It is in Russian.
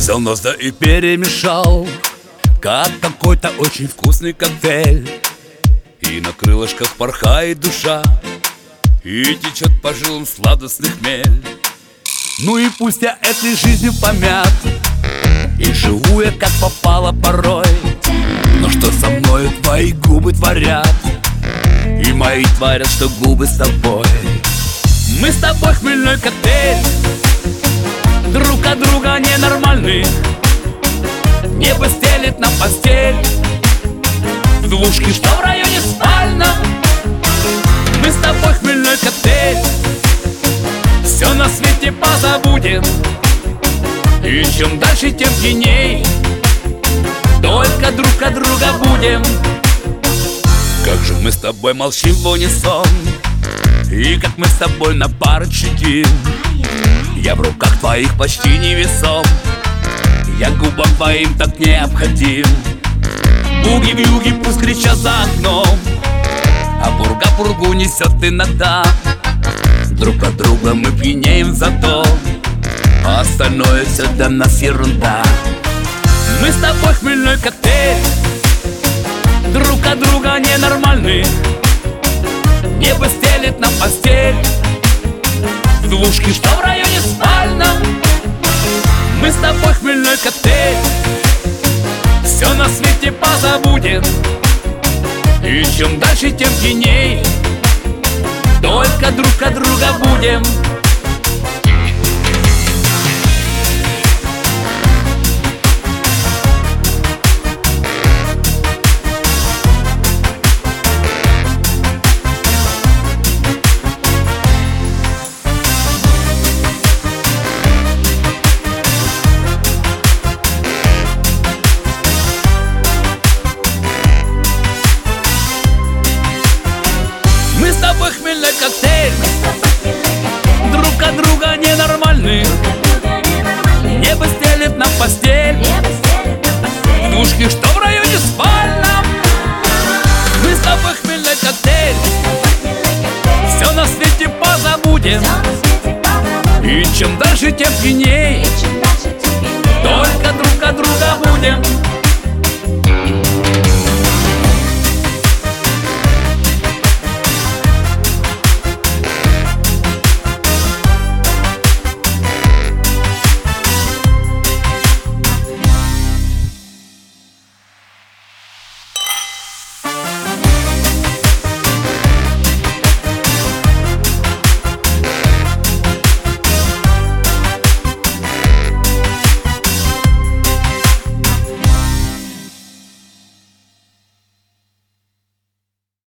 Взял нос да и перемешал, как какой-то очень вкусный коктейль. И на крылышках порхает душа, и течет по жилам сладостный хмель. Ну и пусть я этой жизнью помят, и живу я как попало порой, но что со мною твои губы творят, и мои творят, что губы с тобой. Мы с тобой хмельной коктейль, друг от друга ненормальный. Небо стелит нам постель, двушки, что в районе спальна. Мы с тобой хмельной коктейль, все на свете позабудем, и чем дальше, тем пьяней, только друг от друга будем. Как же мы с тобой молчим в унисон, и как мы с тобой на пары чудим. Я в руках твоих почти невесом, я губам твоим так необходим. Буги-вьюги пусть кричат за окном, а пурга пургу несет иногда. Друг от друга мы пьянеем зато, а остальное все для нас ерунда. Мы с тобой хмельной коктейль, друг от друга ненормальный. Небо стелит нам постель, двушки, что в районе спальна. Мы с тобой хмельной коктейль, все на свете позабудем, и чем дальше, тем пьяней, только друг от друга будем.